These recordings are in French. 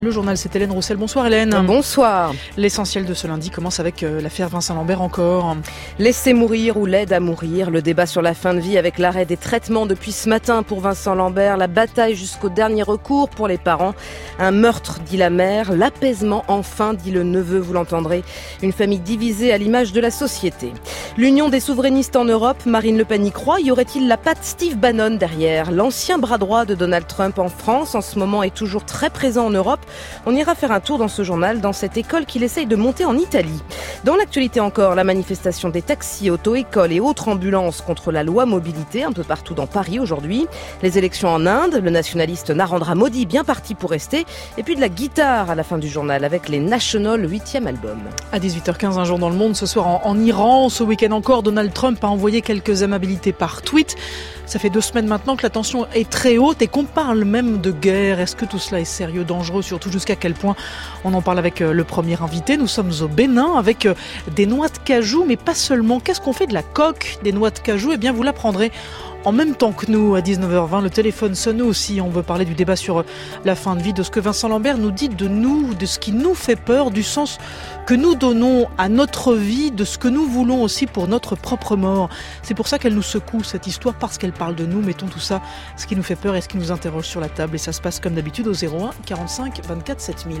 Le journal, c'est Hélène Roussel. Bonsoir Hélène. Bonsoir. L'essentiel de ce lundi commence avec l'affaire Vincent Lambert encore. Laisser mourir ou l'aide à mourir, le débat sur la fin de vie avec l'arrêt des traitements depuis ce matin pour Vincent Lambert, la bataille jusqu'au dernier recours pour les parents. Un meurtre, dit la mère, l'apaisement enfin, dit le neveu, vous l'entendrez. Une famille divisée à l'image de la société. L'union des souverainistes en Europe, Marine Le Pen y croit. Y aurait-il la patte Steve Bannon derrière? L'ancien bras droit de Donald Trump en France, en ce moment, est toujours très présent en Europe. On ira faire un tour dans ce journal, dans cette école qu'il essaye de monter en Italie. Dans l'actualité encore, la manifestation des taxis, auto-écoles et autres ambulances contre la loi mobilité, un peu partout dans Paris aujourd'hui. Les élections en Inde, le nationaliste Narendra Modi bien parti pour rester. Et puis de la guitare à la fin du journal avec les National, 8e album. À 18h15, un jour dans le monde, ce soir en Iran. Ce week-end encore, Donald Trump a envoyé quelques amabilités par tweet. Ça fait 2 semaines maintenant que la tension est très haute et qu'on parle même de guerre. Est-ce que tout cela est sérieux, dangereux, surtout jusqu'à quel point? On en parle avec le premier invité. Nous sommes au Bénin avec des noix de cajou, mais pas seulement. Qu'est-ce qu'on fait de la coque des noix de cajou? Eh bien, vous l'apprendrez en même temps que nous, à 19h20, le téléphone sonne aussi. On veut parler du débat sur la fin de vie, de ce que Vincent Lambert nous dit de nous, de ce qui nous fait peur, du sens que nous donnons à notre vie, de ce que nous voulons aussi pour notre propre mort. C'est pour ça qu'elle nous secoue, cette histoire, parce qu'elle parle de nous. Mettons tout ça, ce qui nous fait peur et ce qui nous interroge sur la table. Et ça se passe comme d'habitude au 01 45 24 7000.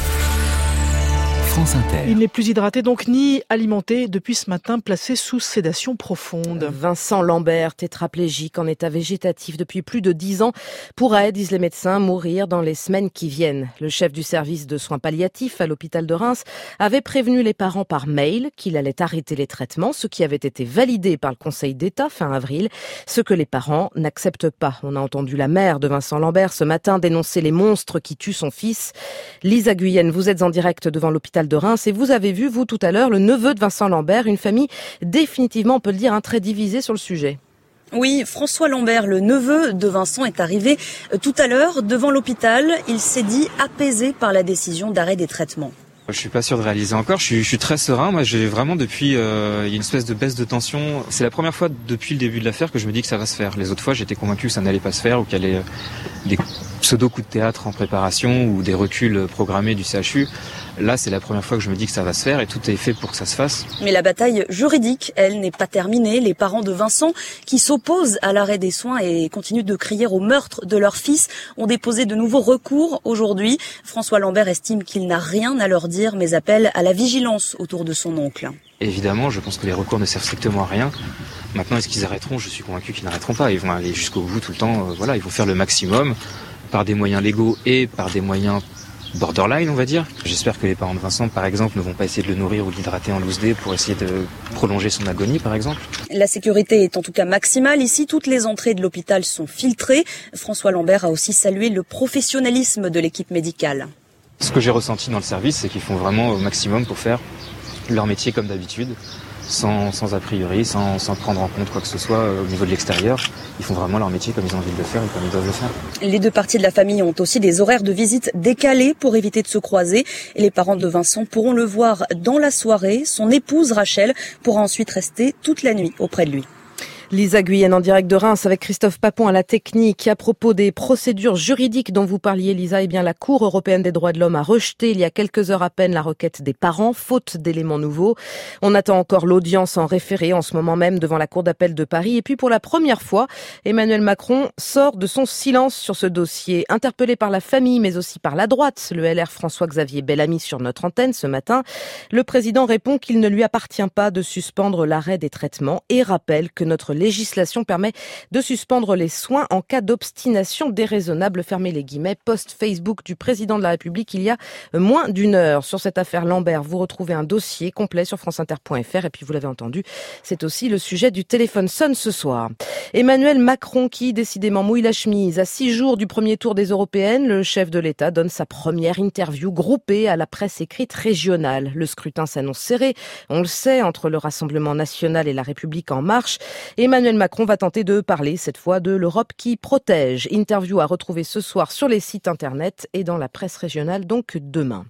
France Inter. Il n'est plus hydraté donc ni alimenté depuis ce matin, placé sous sédation profonde. Vincent Lambert, tétraplégique en état végétatif depuis plus de 10 ans, pourrait, disent les médecins, mourir dans les semaines qui viennent. Le chef du service de soins palliatifs à l'hôpital de Reims avait prévenu les parents par mail qu'il allait arrêter les traitements, ce qui avait été validé par le Conseil d'État fin avril, ce que les parents n'acceptent pas. On a entendu la mère de Vincent Lambert ce matin dénoncer les monstres qui tuent son fils. Lisa Guyenne, vous êtes en direct devant l'hôpital de Reims et vous avez vu, vous, tout à l'heure, le neveu de Vincent Lambert, une famille définitivement, on peut le dire, très divisée sur le sujet. Oui, François Lambert, le neveu de Vincent, est arrivé tout à l'heure devant l'hôpital. Il s'est dit apaisé par la décision d'arrêt des traitements. Je suis pas sûr de réaliser encore. Je suis très serein. Moi, j'ai vraiment depuis, il y a une espèce de baisse de tension. C'est la première fois depuis le début de l'affaire que je me dis que ça va se faire. Les autres fois, j'étais convaincu que ça n'allait pas se faire ou qu'il y allait des pseudo-coups de théâtre en préparation ou des reculs programmés du CHU. Là, c'est la première fois que je me dis que ça va se faire et tout est fait pour que ça se fasse. Mais la bataille juridique, elle, n'est pas terminée. Les parents de Vincent, qui s'opposent à l'arrêt des soins et continuent de crier au meurtre de leur fils, ont déposé de nouveaux recours aujourd'hui. François Lambert estime qu'il n'a rien à leur dire, mais appelle à la vigilance autour de son oncle. Évidemment, je pense que les recours ne servent strictement à rien. Maintenant, est-ce qu'ils arrêteront? Je suis convaincu qu'ils n'arrêteront pas. Ils vont aller jusqu'au bout tout le temps. Ils vont faire le maximum par des moyens légaux et par des moyens borderline, on va dire. J'espère que les parents de Vincent, par exemple, ne vont pas essayer de le nourrir ou de l'hydrater en loose day pour essayer de prolonger son agonie, par exemple. La sécurité est en tout cas maximale. Ici, toutes les entrées de l'hôpital sont filtrées. François Lambert a aussi salué le professionnalisme de l'équipe médicale. Ce que j'ai ressenti dans le service, c'est qu'ils font vraiment au maximum pour faire leur métier comme d'habitude, sans a priori, sans prendre en compte quoi que ce soit au niveau de l'extérieur. Ils font vraiment leur métier comme ils ont envie de le faire et comme ils doivent le faire. Les deux parties de la famille ont aussi des horaires de visite décalés pour éviter de se croiser. Et les parents de Vincent pourront le voir dans la soirée. Son épouse Rachel pourra ensuite rester toute la nuit auprès de lui. Lisa Guyenne en direct de Reims avec Christophe Papon à la technique. À propos des procédures juridiques dont vous parliez, Lisa, la Cour européenne des droits de l'homme a rejeté il y a quelques heures à peine la requête des parents, faute d'éléments nouveaux. On attend encore l'audience en référé en ce moment même devant la Cour d'appel de Paris. Et puis pour la première fois, Emmanuel Macron sort de son silence sur ce dossier. Interpellé par la famille mais aussi par la droite, le LR François-Xavier Bellamy sur notre antenne ce matin, le président répond qu'il ne lui appartient pas de suspendre l'arrêt des traitements et rappelle que notre législation permet de suspendre les soins en cas d'obstination déraisonnable, fermez les guillemets, post Facebook du président de la République il y a moins d'une heure. Sur cette affaire Lambert, vous retrouvez un dossier complet sur franceinter.fr et puis vous l'avez entendu, c'est aussi le sujet du téléphone sonne ce soir. Emmanuel Macron qui décidément mouille la chemise. À 6 jours du premier tour des européennes, le chef de l'État donne sa première interview groupée à la presse écrite régionale. Le scrutin s'annonce serré, on le sait, entre le Rassemblement national et la République en marche. Emmanuel Macron va tenter de parler cette fois de l'Europe qui protège. Interview à retrouver ce soir sur les sites internet et dans la presse régionale donc demain.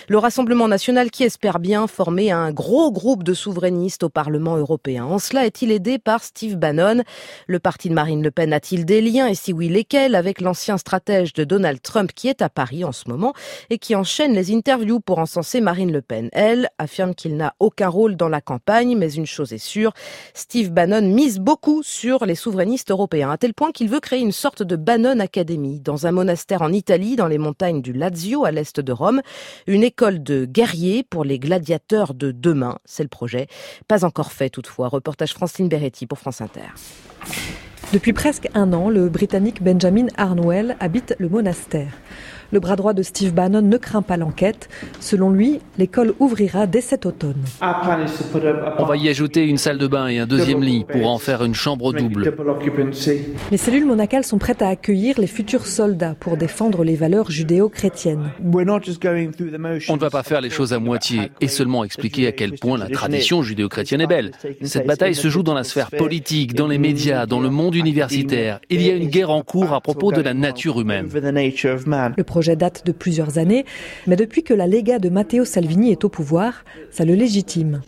Le Rassemblement national qui espère bien former un gros groupe de souverainistes au Parlement européen. En cela est-il aidé par Steve Bannon? Le parti de Marine Le Pen a-t-il des liens, et si oui, lesquels, avec l'ancien stratège de Donald Trump qui est à Paris en ce moment et qui enchaîne les interviews pour encenser Marine Le Pen? Elle affirme qu'il n'a aucun rôle dans la campagne, mais une chose est sûre, Steve Bannon mise beaucoup sur les souverainistes européens, à tel point qu'il veut créer une sorte de Bannon Academy dans un monastère en Italie, dans les montagnes du Lazio, à l'est de Rome. Une école de guerriers pour les gladiateurs de demain, c'est le projet. Pas encore fait toutefois. Reportage Francine Beretti pour France Inter. Depuis presque un an, le Britannique Benjamin Harnwell habite le monastère. Le bras droit de Steve Bannon ne craint pas l'enquête. Selon lui, l'école ouvrira dès cet automne. On va y ajouter une salle de bain et un deuxième lit pour en faire une chambre double. Les cellules monacales sont prêtes à accueillir les futurs soldats pour défendre les valeurs judéo-chrétiennes. On ne va pas faire les choses à moitié et seulement expliquer à quel point la tradition judéo-chrétienne est belle. Cette bataille se joue dans la sphère politique, dans les médias, dans le monde universitaire. Il y a une guerre en cours à propos de la nature humaine. Le projet date de plusieurs années, mais depuis que la Lega de Matteo Salvini est au pouvoir, ça le légitime.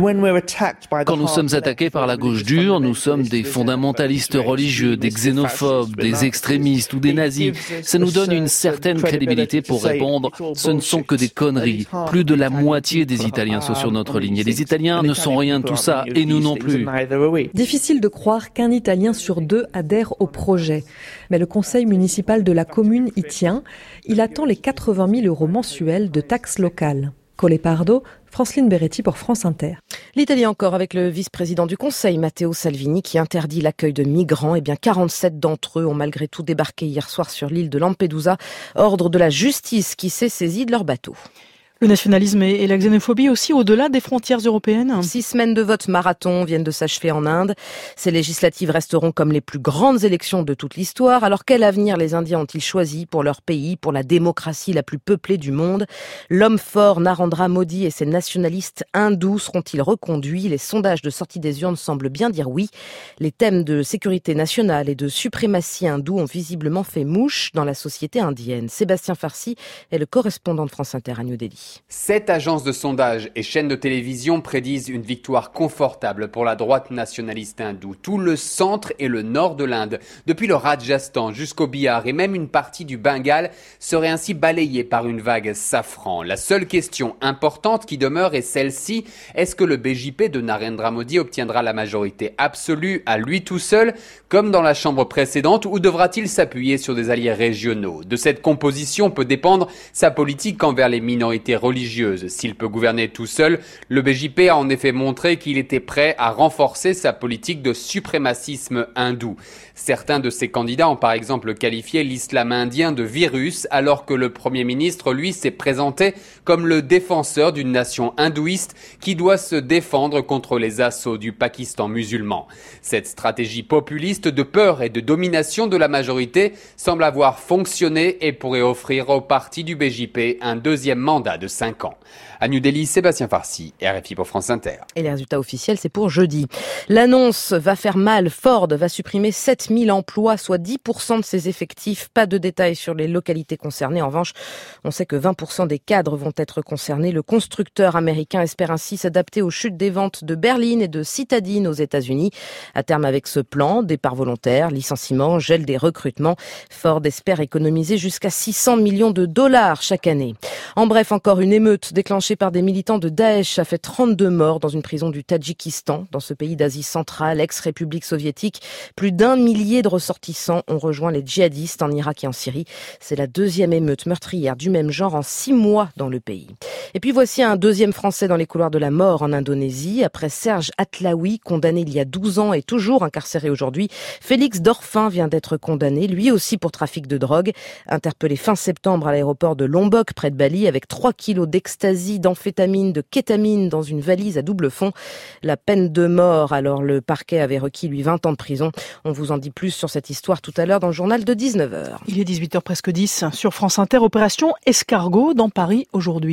Quand nous sommes attaqués par la gauche dure, nous sommes des fondamentalistes religieux, des xénophobes, des extrémistes ou des nazis. Ça nous donne une certaine crédibilité pour répondre « ce ne sont que des conneries ». Plus de la moitié des Italiens sont sur notre ligne et les Italiens ne sont rien de tout ça et nous non plus. Difficile de croire qu'un Italien sur deux adhère au projet. Mais le conseil municipal de la commune y tient. Il attend les 80 000 € mensuels de taxes locales. Colle Pardo, Francine Beretti pour France Inter. L'Italie encore avec le vice-président du Conseil, Matteo Salvini, qui interdit l'accueil de migrants. 47 d'entre eux ont malgré tout débarqué hier soir sur l'île de Lampedusa. Ordre de la justice qui s'est saisi de leur bateau. Le nationalisme et la xénophobie aussi au-delà des frontières européennes. 6 semaines de vote marathon viennent de s'achever en Inde. Ces législatives resteront comme les plus grandes élections de toute l'histoire. Alors quel avenir les Indiens ont-ils choisi pour leur pays, pour la démocratie la plus peuplée du monde? L'homme fort Narendra Modi et ses nationalistes hindous seront-ils reconduits? Les sondages de sortie des urnes semblent bien dire oui. Les thèmes de sécurité nationale et de suprématie hindoue ont visiblement fait mouche dans la société indienne. Sébastien Farsi est le correspondant de France Inter à New Delhi. 7 agences de sondage et chaînes de télévision prédisent une victoire confortable pour la droite nationaliste hindoue. Tout le centre et le nord de l'Inde, depuis le Rajasthan jusqu'au Bihar et même une partie du Bengale, seraient ainsi balayés par une vague safran. La seule question importante qui demeure est celle-ci. Est-ce que le BJP de Narendra Modi obtiendra la majorité absolue à lui tout seul, comme dans la chambre précédente, ou devra-t-il s'appuyer sur des alliés régionaux? De cette composition peut dépendre sa politique envers les minorités religieuse. S'il peut gouverner tout seul, le BJP a en effet montré qu'il était prêt à renforcer sa politique de suprémacisme hindou. Certains de ses candidats ont par exemple qualifié l'islam indien de virus, alors que le Premier ministre, lui, s'est présenté comme le défenseur d'une nation hindouiste qui doit se défendre contre les assauts du Pakistan musulman. Cette stratégie populiste de peur et de domination de la majorité semble avoir fonctionné et pourrait offrir au parti du BJP un deuxième mandat de 5 ans. À New Delhi, Sébastien Farsi, RFI pour France Inter. Et les résultats officiels, c'est pour jeudi. L'annonce va faire mal. Ford va supprimer 7000 emplois, soit 10% de ses effectifs. Pas de détails sur les localités concernées. En revanche, on sait que 20% des cadres vont être concernés. Le constructeur américain espère ainsi s'adapter aux chutes des ventes de berlines et de citadines aux États-Unis. À terme avec ce plan, départ volontaire, licenciement, gel des recrutements, Ford espère économiser jusqu'à 600 millions de dollars chaque année. En bref, encore une émeute déclenchée par des militants de Daesh a fait 32 morts dans une prison du Tadjikistan. Dans ce pays d'Asie centrale, ex-république soviétique, plus d'1 millier de ressortissants ont rejoint les djihadistes en Irak et en Syrie. C'est la deuxième émeute meurtrière du même genre en 6 mois dans le pays. Et puis voici un deuxième Français dans les couloirs de la mort en Indonésie. Après Serge Atlaoui, condamné il y a 12 ans et toujours incarcéré aujourd'hui, Félix Dorfin vient d'être condamné, lui aussi pour trafic de drogue. Interpellé fin septembre à l'aéroport de Lombok, près de Bali, avec 3 kilos d'ecstasy, d'amphétamine, de kétamine dans une valise à double fond. La peine de mort, alors le parquet avait requis lui 20 ans de prison. On vous en dit plus sur cette histoire tout à l'heure dans le journal de 19h. Il est 18h presque 10 sur France Inter, opération Escargot dans Paris aujourd'hui.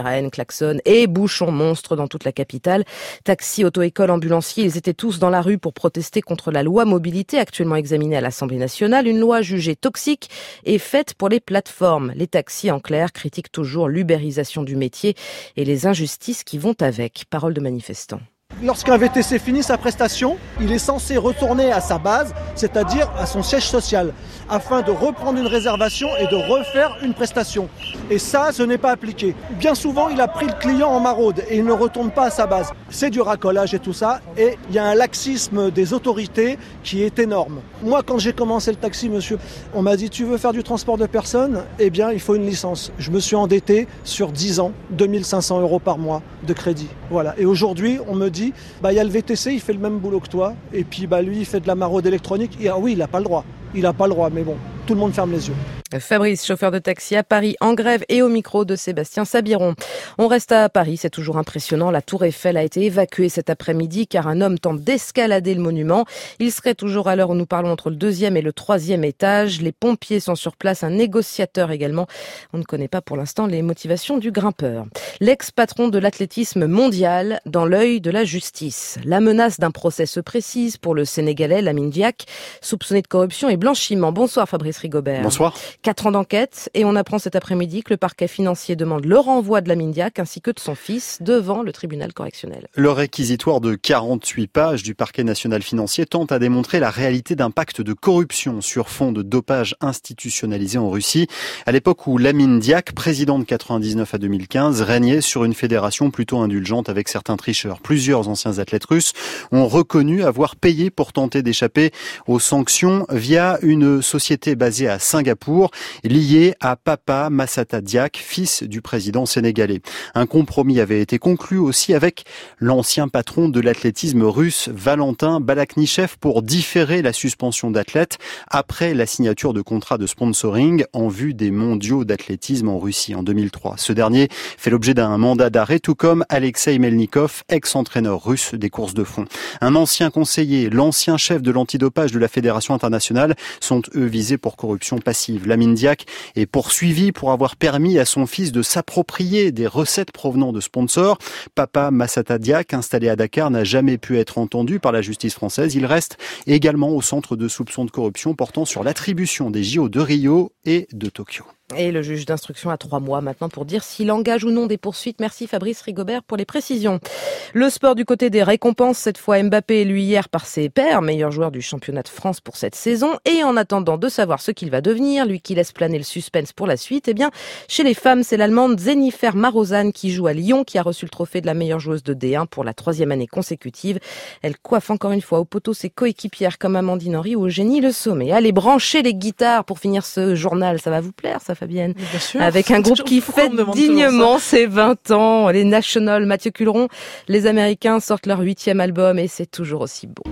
sirènes, klaxons et bouchons monstres dans toute la capitale. Taxis, auto-écoles, ambulanciers, ils étaient tous dans la rue pour protester contre la loi mobilité actuellement examinée à l'Assemblée nationale. Une loi jugée toxique et faite pour les plateformes. Les taxis, en clair, critiquent toujours l'ubérisation du métier et les injustices qui vont avec. Parole de manifestants. Lorsqu'un VTC finit sa prestation, il est censé retourner à sa base, c'est-à-dire à son siège social, afin de reprendre une réservation et de refaire une prestation. Et ça, ce n'est pas appliqué. Bien souvent, il a pris le client en maraude et il ne retourne pas à sa base. C'est du racolage et tout ça, et il y a un laxisme des autorités qui est énorme. Moi, quand j'ai commencé le taxi, monsieur, on m'a dit « Tu veux faire du transport de personnes ? Eh bien, il faut une licence. » Je me suis endetté sur 10 ans, 2 500 € par mois de crédit. Voilà. Et aujourd'hui, on me dit il y a le VTC, il fait le même boulot que toi, et puis lui, il fait de la maraude électronique. Et, oui, il n'a pas le droit. Il n'a pas le droit, mais bon, tout le monde ferme les yeux. Fabrice, chauffeur de taxi à Paris, en grève, et au micro de Sébastien Sabiron. On reste à Paris, c'est toujours impressionnant. La tour Eiffel a été évacuée cet après-midi car un homme tente d'escalader le monument. Il serait toujours à l'heure où nous parlons entre le 2e et le 3e étage. Les pompiers sont sur place, un négociateur également. On ne connaît pas pour l'instant les motivations du grimpeur. L'ex-patron de l'athlétisme mondial dans l'œil de la justice. La menace d'un procès se précise pour le Sénégalais Lamine Diack, soupçonné de corruption et blanchiment. Bonsoir Fabrice Rigobert. Bonsoir. 4 ans d'enquête et on apprend cet après-midi que le parquet financier demande le renvoi de Lamine Diack ainsi que de son fils devant le tribunal correctionnel. Le réquisitoire de 48 pages du parquet national financier tente à démontrer la réalité d'un pacte de corruption sur fond de dopage institutionnalisé en Russie. À l'époque où Lamine Diack, président de 99 à 2015, régnait sur une fédération plutôt indulgente avec certains tricheurs. Plusieurs anciens athlètes russes ont reconnu avoir payé pour tenter d'échapper aux sanctions via une société basée à Singapour, liée à Papa Massata Diack, fils du président sénégalais. Un compromis avait été conclu aussi avec l'ancien patron de l'athlétisme russe, Valentin Balaknichev, pour différer la suspension d'athlètes après la signature de contrats de sponsoring en vue des mondiaux d'athlétisme en Russie en 2003. Ce dernier fait l'objet d'un mandat d'arrêt, tout comme Alexei Melnikov, ex-entraîneur russe des courses de fond. Un ancien conseiller, l'ancien chef de l'antidopage de la Fédération internationale sont eux visés pour corruption passive. Lamine Diack est poursuivi pour avoir permis à son fils de s'approprier des recettes provenant de sponsors. Papa Massata Diack, installé à Dakar, n'a jamais pu être entendu par la justice française. Il reste également au centre de soupçons de corruption portant sur l'attribution des JO de Rio et de Tokyo. Et le juge d'instruction a 3 mois maintenant pour dire s'il engage ou non des poursuites. Merci Fabrice Rigobert pour les précisions. Le sport du côté des récompenses, cette fois Mbappé élu hier par ses pairs, meilleur joueur du championnat de France pour cette saison. Et en attendant de savoir ce qu'il va devenir, lui qui laisse planer le suspense pour la suite, eh bien, chez les femmes, c'est l'Allemande Jennifer Marozan qui joue à Lyon, qui a reçu le trophée de la meilleure joueuse de D1 pour la 3e année consécutive. Elle coiffe encore une fois au poteau ses coéquipières comme Amandine Henry ou Eugénie Le Sommet. Allez, branchez les guitares pour finir ce journal, ça va vous plaire ça Fabienne? Bien sûr. Avec un groupe qui fête dignement ses 20 ans, les National, Mathieu Culeron. Les Américains sortent leur 8e album et c'est toujours aussi beau.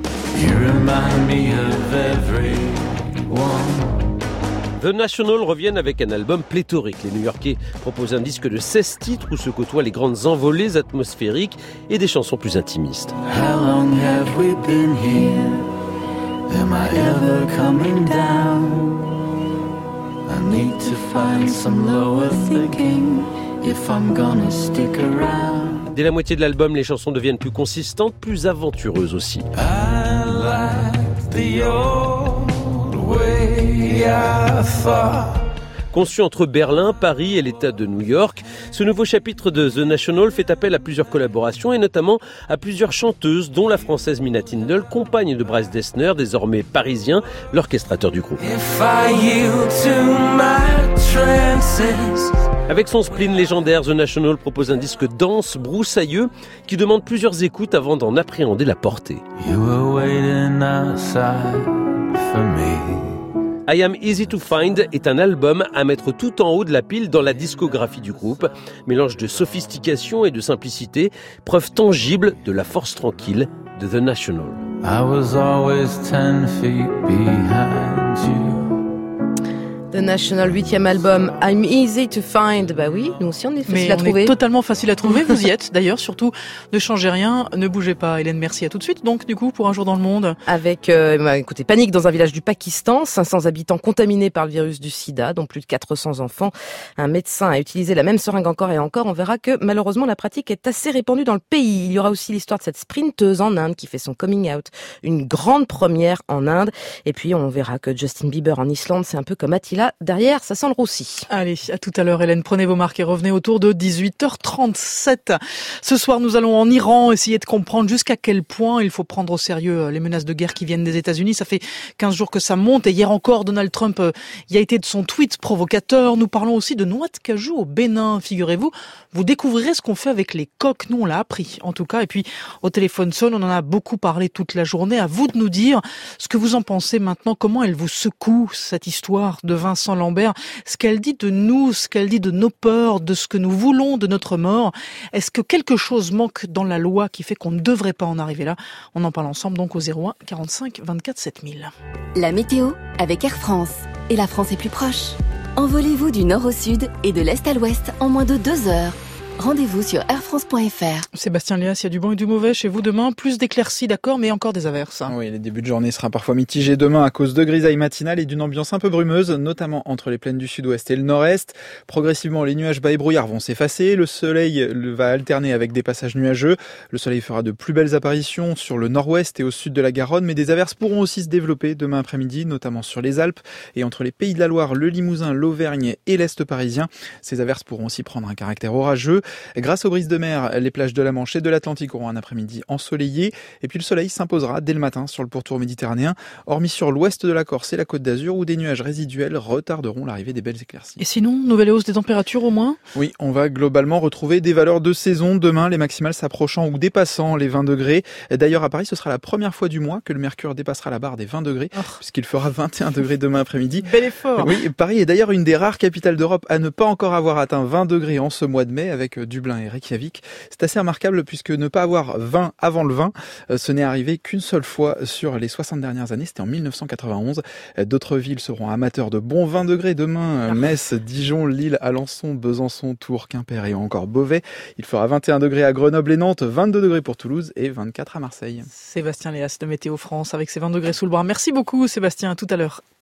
The National reviennent avec un album pléthorique. Les New-Yorkais proposent un disque de 16 titres où se côtoient les grandes envolées atmosphériques et des chansons plus intimistes. How long have we been here? Am I ever coming down? I need to find some lower thinking if I'm gonna stick around. Dès la moitié de l'album, les chansons deviennent plus consistantes, plus aventureuses aussi. I like the old way I thought. Conçu entre Berlin, Paris et l'État de New York, ce nouveau chapitre de The National fait appel à plusieurs collaborations et notamment à plusieurs chanteuses, dont la française Mina Tindall, compagne de Bryce Dessner, désormais parisien, l'orchestrateur du groupe. Avec son spleen légendaire, The National propose un disque dense, broussailleux, qui demande plusieurs écoutes avant d'en appréhender la portée. You were waiting outside for me. I Am Easy to Find est un album à mettre tout en haut de la pile dans la discographie du groupe. Mélange de sophistication et de simplicité, preuve tangible de la force tranquille de The National. I was always 10 feet behind you. The National 8e album, I'm Easy to Find. Bah oui, nous aussi on est facile à trouver. Mais on est totalement facile à trouver, vous y êtes d'ailleurs, surtout ne changez rien, ne bougez pas. Hélène, merci, à tout de suite donc du coup pour Un jour dans le monde. Avec, écoutez, panique dans un village du Pakistan, 500 habitants contaminés par le virus du sida, dont plus de 400 enfants. Un médecin a utilisé la même seringue encore et encore. On verra que malheureusement la pratique est assez répandue dans le pays. Il y aura aussi l'histoire de cette sprinteuse en Inde qui fait son coming out. Une grande première en Inde. Et puis on verra que Justin Bieber en Islande, c'est un peu comme Attila. Derrière, ça sent le roussi. Allez, à tout à l'heure Hélène, prenez vos marques et revenez autour de 18h37. Ce soir, nous allons en Iran essayer de comprendre jusqu'à quel point il faut prendre au sérieux les menaces de guerre qui viennent des États-Unis. Ça fait 15 jours que ça monte et hier encore, Donald Trump y a été de son tweet provocateur. Nous parlons aussi de noix de cajou au Bénin, figurez-vous. Vous découvrirez ce qu'on fait avec les coques. Nous, on l'a appris, en tout cas. Et puis, au téléphone sonne, on en a beaucoup parlé toute la journée. À vous de nous dire ce que vous en pensez maintenant. Comment elle vous secoue, cette histoire de Vincent Lambert, ce qu'elle dit de nous, ce qu'elle dit de nos peurs, de ce que nous voulons de notre mort. Est-ce que quelque chose manque dans la loi qui fait qu'on ne devrait pas en arriver là? On en parle ensemble donc au 01 45 24 7000. La météo avec Air France. Et la France est plus proche. Envolez-vous du nord au sud et de l'est à l'ouest en moins de 2 heures. Rendez-vous sur airfrance.fr. Sébastien Léas, il y a du bon et du mauvais chez vous demain. Plus d'éclaircies, d'accord, mais encore des averses. Oui, les débuts de journée sera parfois mitigé demain à cause de grisailles matinales et d'une ambiance un peu brumeuse, notamment entre les plaines du sud-ouest et le nord-est. Progressivement, les nuages bas et brouillards vont s'effacer. Le soleil va alterner avec des passages nuageux. Le soleil fera de plus belles apparitions sur le nord-ouest et au sud de la Garonne, mais des averses pourront aussi se développer demain après-midi, notamment sur les Alpes et entre les Pays de la Loire, le Limousin, l'Auvergne et l'Est parisien. Ces averses pourront aussi prendre un caractère orageux. Grâce aux brises de mer, les plages de la Manche et de l'Atlantique auront un après-midi ensoleillé. Et puis le soleil s'imposera dès le matin sur le pourtour méditerranéen, hormis sur l'ouest de la Corse et la Côte d'Azur, où des nuages résiduels retarderont l'arrivée des belles éclaircies. Et sinon, nouvelle hausse des températures au moins? Oui, on va globalement retrouver des valeurs de saison. Demain, les maximales s'approchant ou dépassant les 20 degrés. D'ailleurs, à Paris, ce sera la première fois du mois que le mercure dépassera la barre des 20 degrés, puisqu'il fera 21 degrés demain après-midi. Bel effort. Oui, Paris est d'ailleurs une des rares capitales d'Europe à ne pas encore avoir atteint 20 degrés en ce mois de mai, avec Dublin et Reykjavik. C'est assez remarquable puisque ne pas avoir 20 avant le 20, ce n'est arrivé qu'une seule fois sur les 60 dernières années, c'était en 1991. D'autres villes seront amateurs de bons 20 degrés demain, Metz, Dijon, Lille, Alençon, Besançon, Tours, Quimper et encore Beauvais. Il fera 21 degrés à Grenoble et Nantes, 22 degrés pour Toulouse et 24 à Marseille. Sébastien Léas de Météo France avec ses 20 degrés sous le bras. Merci beaucoup Sébastien, à tout à l'heure.